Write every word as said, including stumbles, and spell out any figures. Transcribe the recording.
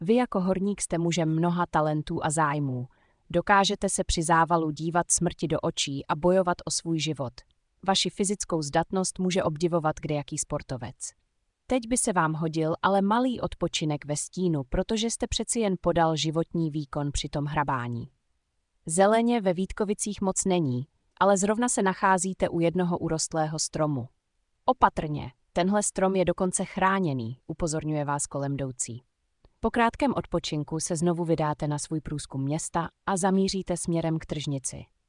Vy jako horník jste mužem mnoha talentů a zájmů. Dokážete se při závalu dívat smrti do očí a bojovat o svůj život. Vaši fyzickou zdatnost může obdivovat kdejaký sportovec. Teď by se vám hodil ale malý odpočinek ve stínu, protože jste přeci jen podal životní výkon při tom hrabání. Zeleně ve Vítkovicích moc není, ale zrovna se nacházíte u jednoho urostlého stromu. Opatrně, tenhle strom je dokonce chráněný, upozorňuje vás kolem jdoucí. Po krátkém odpočinku se znovu vydáte na svůj průzkum města a zamíříte směrem k tržnici.